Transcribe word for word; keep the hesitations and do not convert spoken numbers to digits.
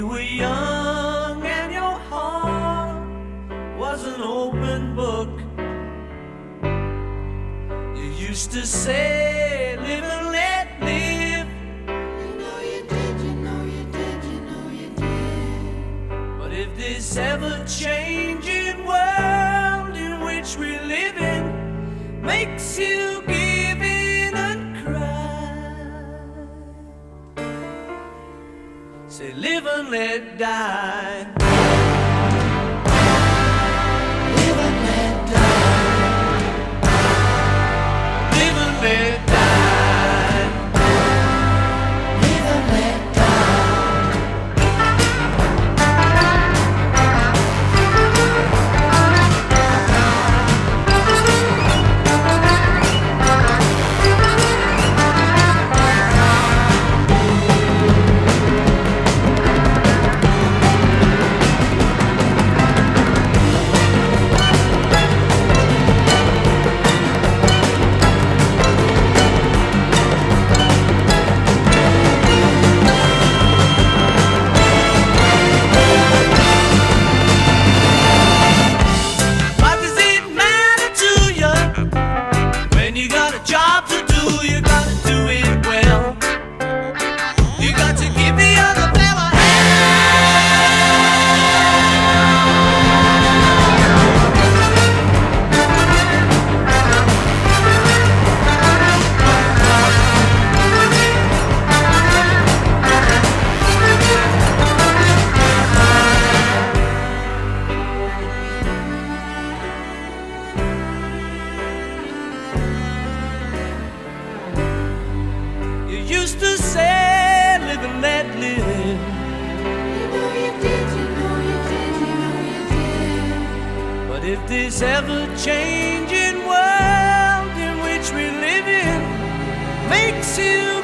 You were young and your heart was an open book. You used to say, live and let live. You know you did, you know you did, you know you did. But if this ever-changing world in which we live in makes you give in and cry, say live and let die. Live and let die. Live and let die. Live and let die. Job to do, you gotta do it well. You got to give the other fella used to say, live and let live. You know you did, you know you did, you know you did. But if this ever-changing world in which we live in makes you